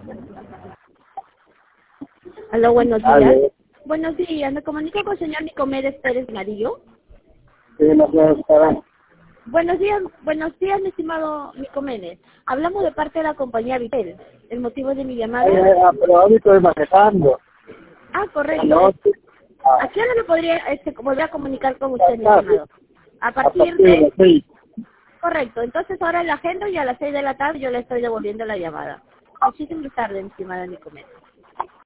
Aló, buenos días. Aló. Buenos días, me comunico con el señor Nicomedes Pérez Marillo. Sí, no puedo esperar. Buenos días, mi estimado Nicomedes. Hablamos de parte de la compañía Vitel. El motivo de mi llamada... Pero ahorita estoy manejando. Correcto. No, sí. ¿A qué hora me podría volver a comunicar con usted, mi estimado? A partir de de... las 6. Correcto, entonces ahora la agenda y a las 6 de la tarde yo le estoy devolviendo la llamada. Muchísimas tardes, mi estimado Nicomedes.